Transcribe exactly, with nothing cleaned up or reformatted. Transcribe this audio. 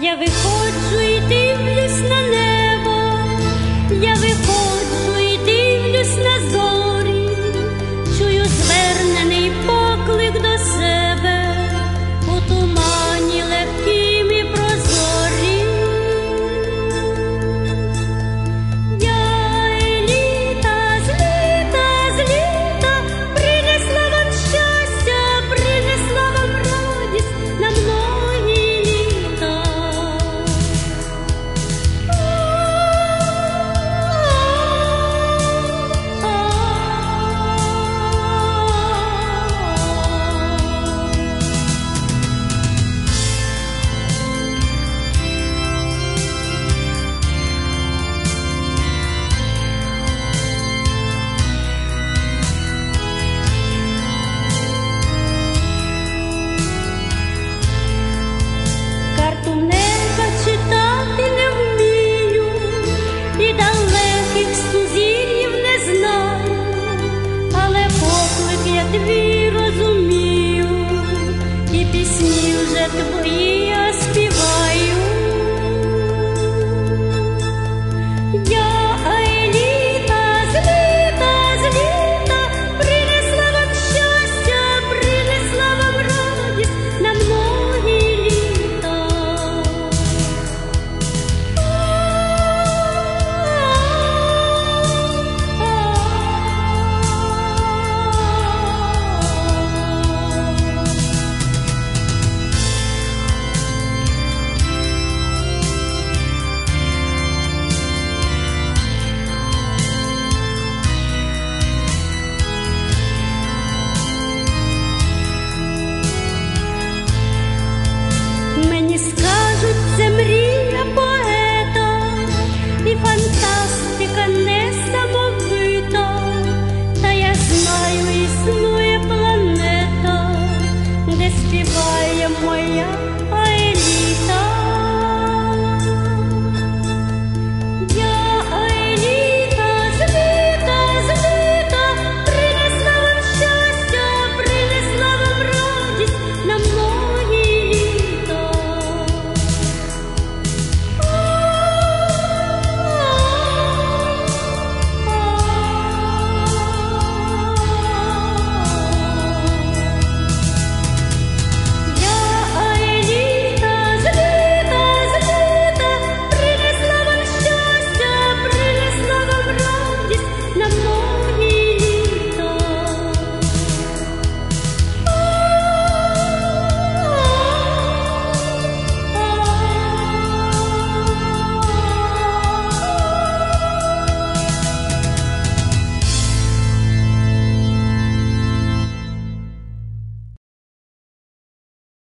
Я виходжу і дивлюсь на небо, я виходжу і дивлюсь на зорі, чую звернений поклик до себе у тумані легким і прозорі. Я еліта, з літа, з літа принесла вам щастя, принесла вам радість на многі літа. Карту неба читати не вмію, і далеких сузір'їв не знаю, але поклик я твій розумію, і пісні вже твої я співаю. Я еліта, з літа, з літа принесла вам щастя, принесла вам радість на многі літа. Мені скажуть,